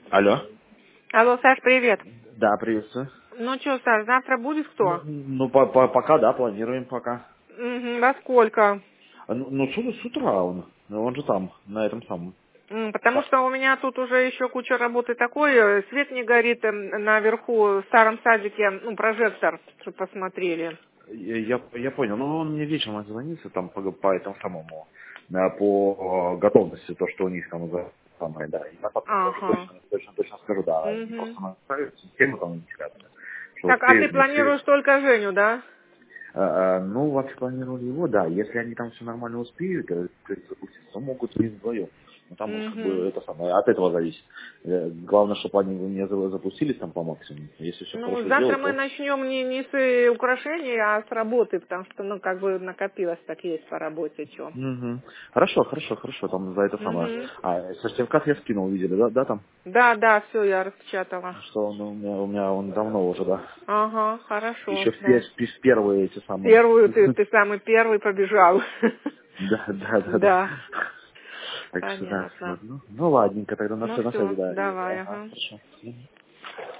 Алло. Алло, Саш, привет. Да, приветствую. Ну что, Саш, завтра будет кто? Ну, пока, да, планируем пока. Угу, во сколько? Ну, с утра он же там, на этом самом. Потому что у меня тут уже еще куча работы такой, свет не горит наверху в старом садике, прожектор, чтобы посмотрели. Я понял, но он мне вечером отзвонится там по этому самому, по готовности, то, что у них там за самое, да. Я потом уже Ага. точно скажу, да, они Угу. просто настраивают систему там у них рядом, что Так, а ты успеют, не успеют. планируешь только Женю, да? Ну, вообще планировали его, да. Если они там все нормально успеют, то есть запуститься, то могут и вдвоем. Ну, там уж как бы Угу. это самое, от этого зависит. Главное, чтобы они не запустились там по максимуму. Если все Ну, хорошо завтра сделать, мы то... начнем не с украшений, а с работы, потому что, как бы накопилось так есть по работе, что. Мгм. Хорошо, там за это самое. Угу. А сертификат я скинул, видели, да, там? Да, все, я распечатала. Что он у меня он давно уже, да. Ага, хорошо, Еще да. в первые эти самые. Первую ты самый первый побежал. Да. Да, Так что да. понятно. Вот, ну ладненько, тогда на Ну связи, все, да. давай, Ага, ага. хорошо. Мгм.